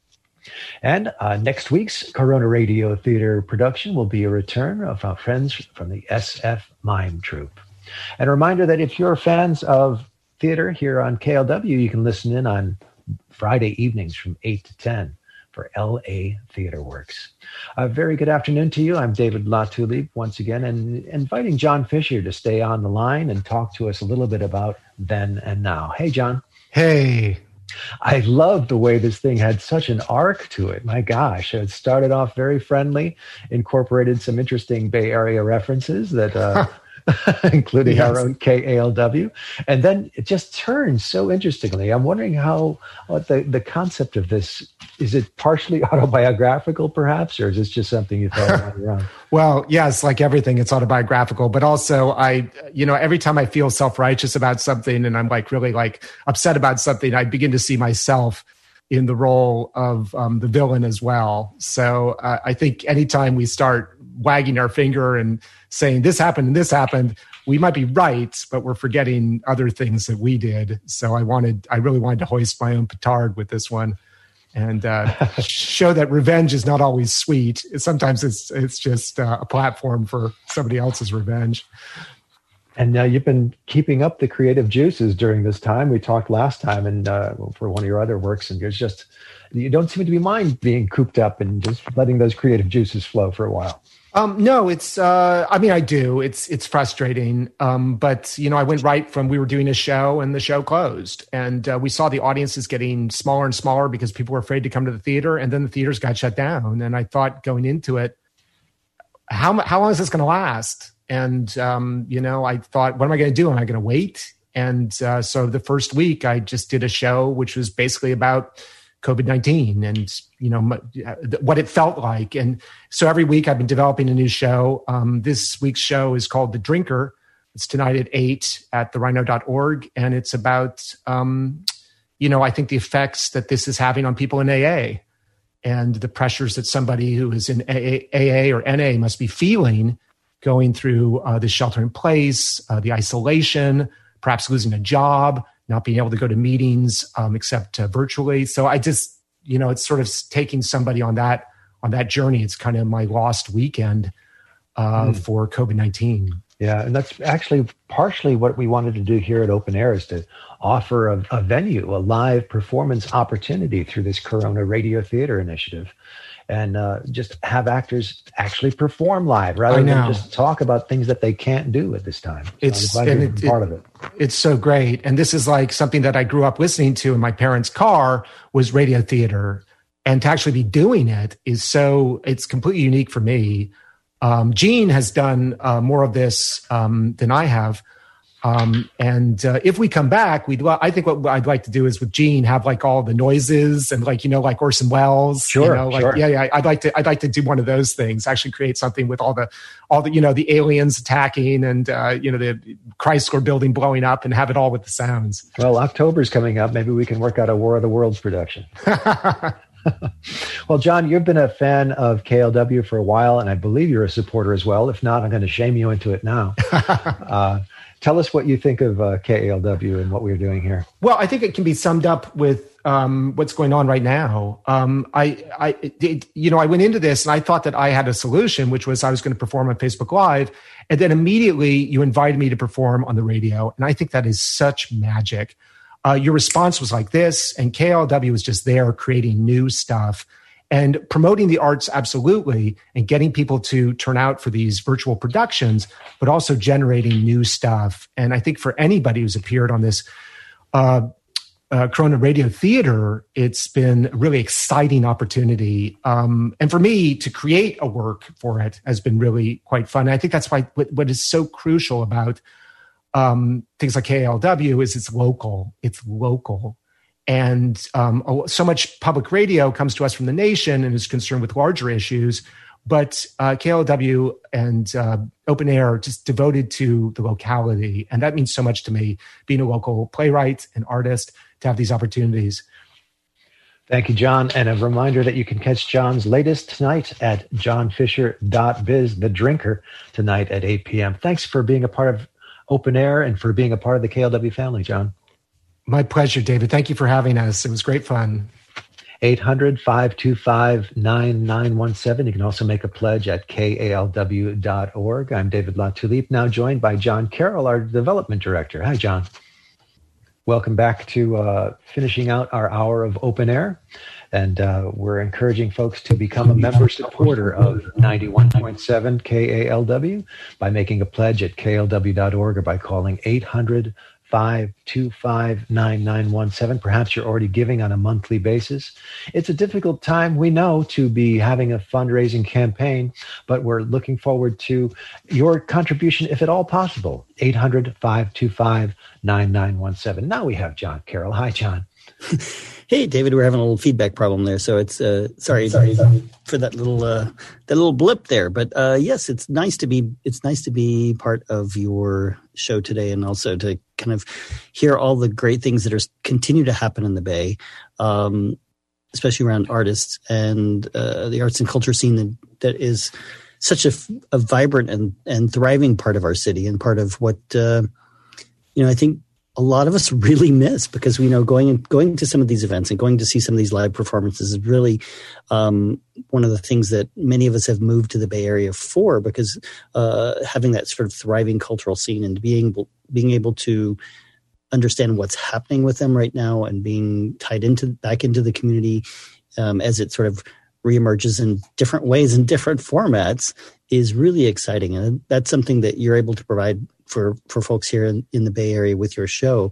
And uh, next week's Corona Radio Theater production will be a return of our friends from the S F Mime Troupe. And a reminder that if you're fans of theater here on K L W, you can listen in on Friday evenings from eight to ten for L A Theater Works. A very good afternoon to you. I'm David Latulip once again, and inviting John Fisher to stay on the line and talk to us a little bit about Then and Now. Hey, John. Hey. I love the way this thing had such an arc to it. My gosh, it started off very friendly, incorporated some interesting Bay Area references that... Uh, including yes. our own K A L W. And then it just turns so interestingly. I'm wondering how, what the, the concept of this, is it partially autobiographical perhaps, or is this just something you thought about your own? Well, yes, like everything, it's autobiographical, but also I, you know, every time I feel self-righteous about something and I'm like really like upset about something, I begin to see myself in the role of um, the villain as well. So uh, I think anytime we start wagging our finger and saying this happened and this happened, we might be right, but we're forgetting other things that we did. So I wanted, I really wanted to hoist my own petard with this one and uh, show that revenge is not always sweet. Sometimes it's it's just uh, a platform for somebody else's revenge. And now you've been keeping up the creative juices during this time. We talked last time and uh, for one of your other works, and it's just, you don't seem to be mind being cooped up and just letting those creative juices flow for a while. Um, no, it's, uh, I mean, I do. It's, it's frustrating. Um, but, you know, I went right from, we were doing a show and the show closed, and uh, we saw the audiences getting smaller and smaller because people were afraid to come to the theater. And then the theaters got shut down. And I thought going into it, how, how long is this going to last? And, um, you know, I thought, what am I going to do? Am I going to wait? And uh, so the first week I just did a show, which was basically about COVID nineteen and, you know, what it felt like. And so every week I've been developing a new show. Um, this week's show is called The Drinker. It's tonight at eight at the rhino dot org. And it's about, um, you know, I think the effects that this is having on people in A A and the pressures that somebody who is in A A or N A must be feeling going through uh, the shelter in place, uh, the isolation, perhaps losing a job, not being able to go to meetings um, except uh, virtually. So I just, you know, it's sort of taking somebody on that on that journey. It's kind of my lost weekend uh, mm. for COVID nineteen. Yeah, and that's actually partially what we wanted to do here at Open Air, is to offer a, a venue, a live performance opportunity through this Corona Radio Theater Initiative. And uh, just have actors actually perform live rather than just talk about things that they can't do at this time. So it's I'm glad and you're it, part of it. It's so great. And this is like something that I grew up listening to in my parents' car was radio theater. And to actually be doing it is so, it's completely unique for me. Um, Gene has done uh, more of this um, than I have. Um, and uh, if we come back, we'd. I think what I'd like to do is with Gene have like all the noises and like you know like Orson Welles. Sure, you know, like, sure. Yeah, yeah. I'd like to. I'd like to do one of those things. Actually, create something with all the, all the you know the aliens attacking and uh, you know the Chrysler Building blowing up and have it all with the sounds. Well, October's coming up. Maybe we can work out a War of the Worlds production. Well, John, you've been a fan of K L W for a while, and I believe you're a supporter as well. If not, I'm going to shame you into it now. uh, tell us what you think of uh, K A L W and what we're doing here. Well, I think it can be summed up with um, what's going on right now. Um, I, I, it, you know, I went into this and I thought that I had a solution, which was I was going to perform on Facebook Live, and then immediately you invited me to perform on the radio, and I think that is such magic. Uh, your response was like this, and K L W was just there creating new stuff and promoting the arts, absolutely, and getting people to turn out for these virtual productions, but also generating new stuff. And I think for anybody who's appeared on this uh, uh, Corona Radio Theater, it's been a really exciting opportunity. Um, and for me to create a work for it has been really quite fun. And I think that's why what, what is so crucial about um, things like K L W is it's local. It's local. And um, so much public radio comes to us from the nation and is concerned with larger issues. But uh, K L W and uh, Open Air are just devoted to the locality. And that means so much to me, being a local playwright and artist, to have these opportunities. Thank you, John. And a reminder that you can catch John's latest tonight at john fisher dot biz, The Drinker, tonight at eight p.m. Thanks for being a part of Open Air and for being a part of the K L W family, John. My pleasure, David. Thank you for having us. It was great fun. eight hundred, five two five, nine nine one seven. You can also make a pledge at K A L W dot org. I'm David LaTulippe, now joined by John Carroll, our development director. Hi, John. Welcome back to uh, finishing out our hour of Open Air. And uh, we're encouraging folks to become a member supporter of ninety-one point seven K A L W by making a pledge at K L W dot org or by calling eight hundred, five two five, nine nine one seven. Perhaps you're already giving on a monthly basis. It's a difficult time, we know, to be having a fundraising campaign, but we're looking forward to your contribution, if at all possible. eight hundred, five two five, nine nine one seven. Now we have John Carroll. Hi, John. Hey, David, we're having a little feedback problem there, so it's uh, sorry, sorry for that little uh, that little blip there. But uh, yes, it's nice to be it's nice to be part of your show today, and also to kind of hear all the great things that are continue to happen in the Bay, um, especially around artists and uh, the arts and culture scene that, that is such a, a vibrant and and thriving part of our city, and part of what uh, you know I think a lot of us really miss, because we know going and going to some of these events and going to see some of these live performances is really um, one of the things that many of us have moved to the Bay Area for, because uh, having that sort of thriving cultural scene and being able, being able to understand what's happening with them right now and being tied into back into the community um, as it sort of reemerges in different ways and different formats is really exciting. And that's something that you're able to provide for, for folks here in, in the Bay Area with your show.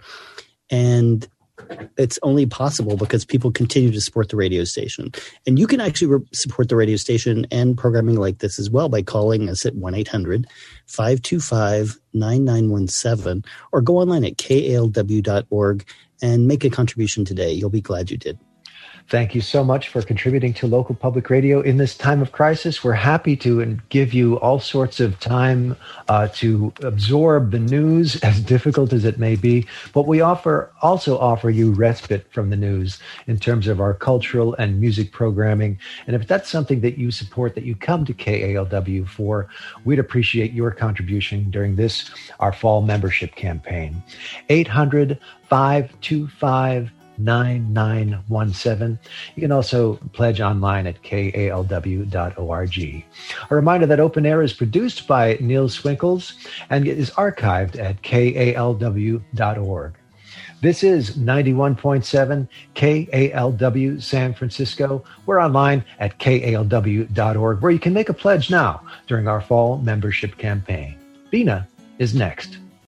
And it's only possible because people continue to support the radio station. And you can actually re- support the radio station and programming like this as well by calling us at one eight hundred, five two five, nine nine one seven or go online at K A L W dot org and make a contribution today. You'll be glad you did. Thank you so much for contributing to local public radio in this time of crisis. We're happy to give you all sorts of time uh, to absorb the news, as difficult as it may be. But we offer also offer you respite from the news in terms of our cultural and music programming. And if that's something that you support, that you come to K A L W for, we'd appreciate your contribution during this, our fall membership campaign. eight hundred, five two five, nine nine one seven. You can also pledge online at K A L W dot org. A reminder that Open Air is produced by Neil Swinkles and it is archived at K A L W dot org. This is ninety-one point seven K A L W San Francisco. We're online at K A L W dot org, where you can make a pledge now during our fall membership campaign. Bina is next.